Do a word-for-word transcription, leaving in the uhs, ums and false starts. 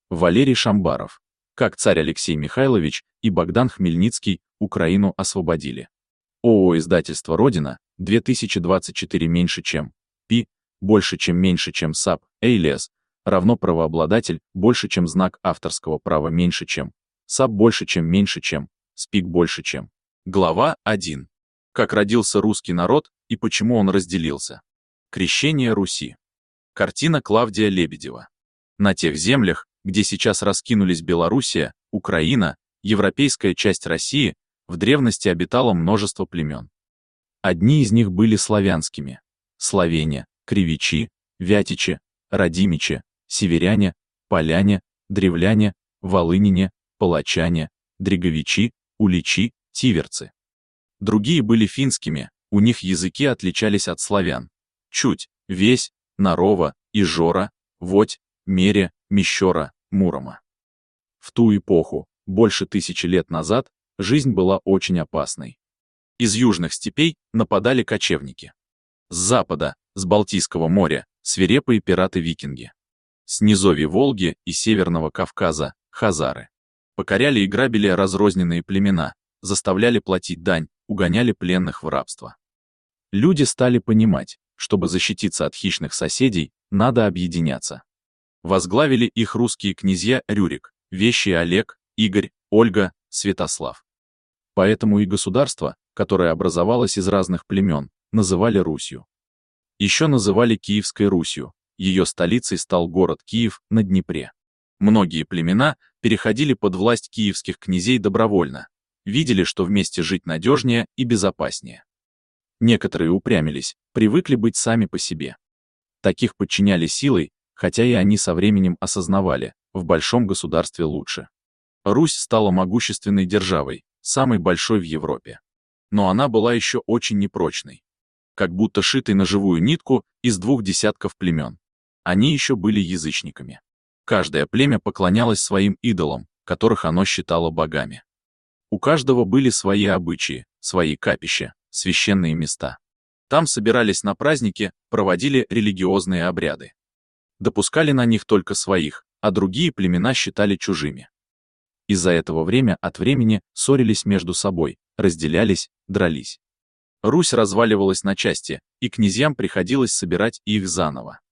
Валерий Шамбаров. Как царь Алексей Михайлович и Богдан Хмельницкий Украину освободили. ООО «Издательство Родина», две тысячи двадцать четыре меньше чем, Пи, больше чем меньше чем САП, Эйлиас, равно правообладатель, больше чем знак авторского права меньше чем, САП больше чем меньше чем, СПИК больше чем. Глава один. Как родился русский народ и почему он разделился. Крещение Руси. Картина Клавдия Лебедева. На тех землях, где сейчас раскинулись Белоруссия, Украина, европейская часть России, в древности обитало множество племен. Одни из них были славянскими. Словене, кривичи, вятичи, радимичи, северяне, поляне, древляне, волынине, палачане, дреговичи, уличи, тиверцы. Другие были финскими, у них языки отличались от славян. Чуть, весь, нарова, ижора, водь, мере, мещера, мурома. В ту эпоху, больше тысячи лет назад, жизнь была очень опасной. Из южных степей нападали кочевники. С запада, с Балтийского моря, свирепые пираты-викинги. С низовий Волги и Северного Кавказа – хазары. Покоряли и грабили разрозненные племена, заставляли платить дань, угоняли пленных в рабство. Люди стали понимать, чтобы защититься от хищных соседей, надо объединяться. Возглавили их русские князья Рюрик, Вещий Олег, Игорь, Ольга, Святослав. Поэтому и государство, которое образовалось из разных племен, называли Русью. Еще называли Киевской Русью, ее столицей стал город Киев на Днепре. Многие племена переходили под власть киевских князей добровольно, видели, что вместе жить надежнее и безопаснее. Некоторые упрямились, привыкли быть сами по себе. Таких подчиняли силой, хотя и они со временем осознавали, в большом государстве лучше. Русь стала могущественной державой, самой большой в Европе. Но она была еще очень непрочной. Как будто шитой на живую нитку из двух десятков племен. Они еще были язычниками. Каждое племя поклонялось своим идолам, которых оно считало богами. У каждого были свои обычаи, свои капища, священные места. Там собирались на праздники, проводили религиозные обряды. Допускали на них только своих, а другие племена считали чужими. Из-за этого время от времени ссорились между собой, разделялись, дрались. Русь разваливалась на части, и князьям приходилось собирать их заново.